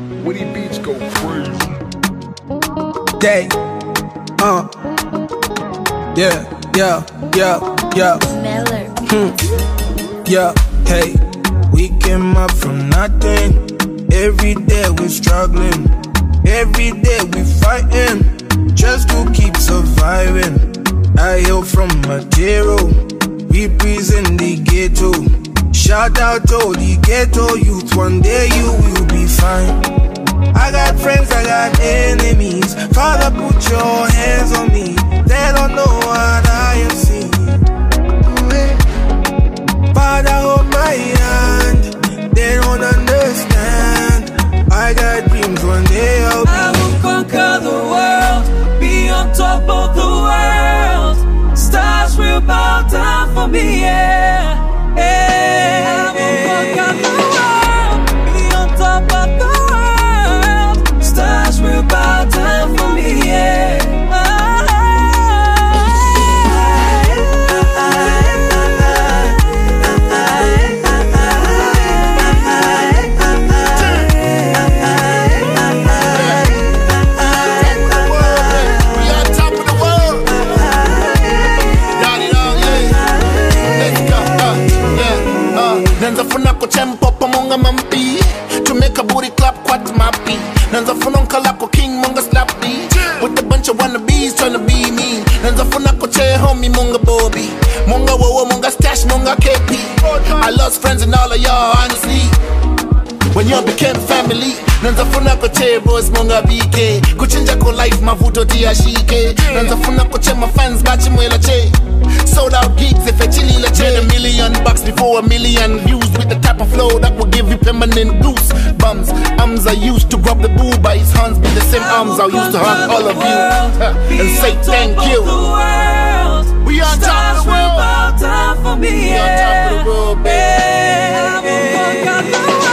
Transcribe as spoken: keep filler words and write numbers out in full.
Woody Beats go crazy. Day, uh, yeah, yeah, yeah, yeah. Miller. Hmm. Yeah, hey, we came up from nothing. Every day we're struggling. Every day we fighting just to keep surviving. I hail from Matero, represent the ghetto. Shout out to the ghetto youth, one day you will be fine. I got friends, I got enemies. Father, put your hands on me. They don't know what I have seen. Father, hold my hand. They don't understand. I got dreams, one day I'll be. I will conquer the world, be on top of the world. Stars will bow down for me, yeah, yeah. I will conquer the world, be on top of the world. Stars will bow down for me, yeah. Nanza funa kuchempo pamonga mampi to make a booty clap quat mappy. Nanza funa kalako king monga slappy with a bunch of wannabes trying to be me. Nanza funa koche homie monga bobby monga wowo monga stash monga K P. I lost friends and all of y'all honestly when y'all became family. Nanza funa koche boys monga B K kuchinja ko life mavuto tia shike. Nanza funa koche my fans bachi mwela che. Sold out gigs if I chilly la chain. A million bucks before a million views with the type of flow that will give you permanent goose bums. Arms I used to grab the boo by his hands, be the same arms I used to hug all of you and say thank you. We on top of the world. Bow down for me, We on top of the world, baby. I will conquer the world.